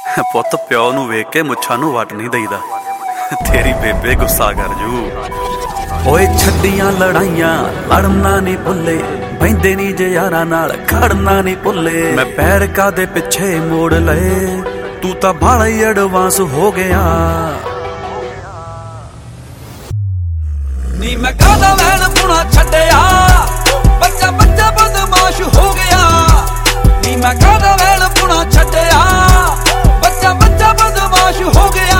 ਪੁੱਤ ਪਿਓ ਨੂੰ ਵੇਖ ਕੇ ਮੁੱਛਾਂ ਨੂੰ ਵੱਟ ਨਹੀਂ ਦਈਦਾ, ਤੇਰੀ ਬੇਬੇ ਗੁੱਸਾ ਕਰ ਜੂ। ਓਏ ਛੱਡੀਆਂ ਲੜਾਈਆਂ ਲੜਨਾ ਨਹੀਂ ਭੁੱਲੇ, ਬਹਿੰਦੇ ਨਹੀਂ ਜੇ ਯਾਰਾਂ ਨਾਲ ਖੜਨਾ ਨਹੀਂ ਭੁੱਲੇ। ਮੈਂ ਪੈਰ ਕਾਦੇ ਪਿੱਛੇ ਮੋੜ ਲਏ, ਤੂੰ ਤਾਂ ਬਾਹਲਾ ਹੀ ਐਡਵਾਂਸ ਹੋ ਗਿਆ। ਨੀ ਮੈਂ ਕਾਹਦਾ ਵੈਣ ਪੁਣਾ ਛੱਡਿਆ, ਬੱਚਾ ਬੱਚਾ ਬਦਮਾਸ਼ ਹੋ ਗਿਆ। ਨੀ ਮੈਂ ਕਾਹਦਾ ਵੈਣ ਪੁਣਾ ਛੱਡਿਆ, ਬੱਚਾ ਬੱਚਾ ਬਦਮਾਸ਼ ਹੋ ਗਿਆ।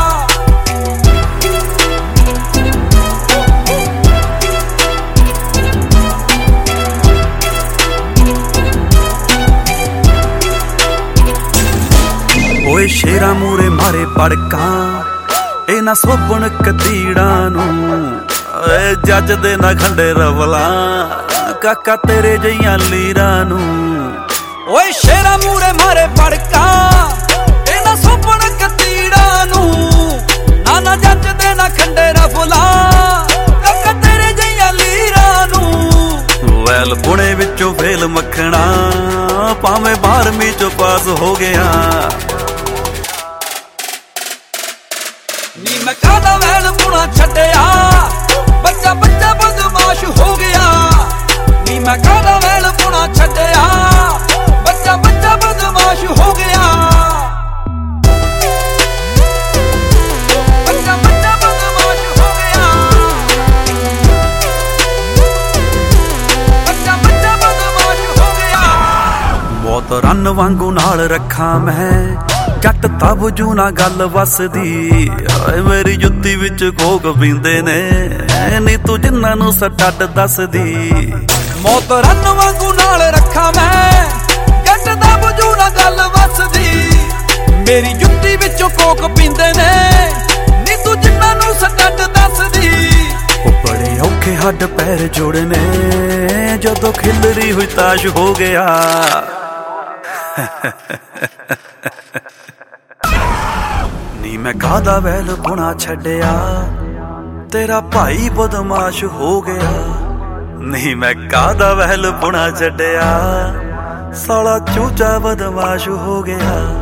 ਓਏ ਸ਼ੇਰਾਂ ਮੂਰੇ ਮਾਰੇ ਪੜਕਾਂ, ਇਹ ਨਾ ਸੋਭਣ ਕਤੀੜਾਂ ਨੂੰ। ਏ ਜੱਜ ਦੇ ਨਾ ਖੰਡੇ ਰਵਲਾਂ, ਕਾਕਾ ਤੇਰੇ ਜਈਆਂ ਲੀਰਾਂ ਨੂੰ। ਓਏ ਸ਼ੇਰਾਂ ਮੂਰੇ ਮਾਰੇ ਪੜਕਾਂ, ਇਹ ਨਾ ਸੋਭਣ ਕਤੀੜਾਂ ਨੂੰ। ਨਾ ਜੱਜ ਦੇ ਨਾ ਖੰਡੇ ਰਵਲਾਂ, ਕਾਕਾ ਤੇਰੇ ਜਈਆਂ ਲੀਰਾਂ ਨੂੰ। ਵੈਲ ਪੁਣੇ ਵਿੱਚੋਂ ਫੇਲ ਮੱਖਣਾ, ਭਾਵੇਂ 12ਵੀਂ ਚੋਂ ਪਾਸ ਹੋ ਗਿਆ। ਨੀ ਮੈਂ ਕਾਹਦਾ ਵੈਣ ਪੁਣਾ ਛੱਡਿਆ, ਬੱਚਾ ਬੱਚਾ ਬਦਮਾਸ਼ ਹੋ ਗਿਆ। ਨੀ ਮੈਂ ਕਾਹਦਾ ਵੈਣ ਪੁਣਾ ਛੱਡਿਆ, ਬੱਚਾ ਬੱਚਾ ਬਦਮਾਸ਼ ਹੋ ਗਿਆ। ਬੱਚਾ ਬੱਚਾ ਬਦਮਾਸ਼ ਹੋ ਗਿਆ। ਬੱਚਾ ਬੱਚਾ ਬਦਮਾਸ਼ ਹੋ ਗਿਆ। ਬਹੁਤ ਰੰਨ ਵਾਂਗੂ ਨਾਲ ਰੱਖਾਂ ਮੈਂ, ਜੱਟ ਤਬਜੂ ਨਾ ਗੱਲ ਵਸਦੀ। ਓਏ ਮੇਰੀ ਜੁੱਤੀ ਵਿੱਚ ਕੋਕ ਪੀਂਦੇ ਨੇ, ਨੀ ਤੂੰ ਜਿੰਨਾਂ ਨੂੰ ਸਟੱਡ ਦੱਸਦੀ। ਮੌਤ ਰੰਨ ਵਾਂਗੂ ਨਾਲ ਰੱਖਾਂ ਮੈਂ, ਜੱਟ ਤਬਜੂ ਨਾ ਗੱਲ ਵਸਦੀ। ਮੇਰੀ ਜੁੱਤੀ ਵਿੱਚੋਂ ਕੋਕ ਪੀਂਦੇ ਨੇ, ਨੀ ਤੂੰ ਜਿੰਨਾਂ ਨੂੰ ਸਟੱਡ ਦੱਸਦੀ। ਉਹ ਬੜੇ ਔਖੇ ਹੱਡ ਪੈਰ ਜੋੜਨੇ, ਜਦੋਂ ਖਿਲਰੀ ਹੋਈ ਤਾਸ਼ ਹੋ ਗਿਆ। ਨੀ ਮੈਂ ਕਾਹਦਾ ਵੈਲ ਪੁਣਾ ਛੱਡਿਆ, ਤੇਰਾ ਭਾਈ ਬਦਮਾਸ਼ ਹੋ ਗਿਆ। ਨੀ ਮੈਂ ਕਾਹਦਾ ਵੈਲ ਪੁਣਾ ਛੱਡਿਆ, ਸਾਲਾ ਚੂਚਾ ਬਦਮਾਸ਼ ਹੋ ਗਿਆ।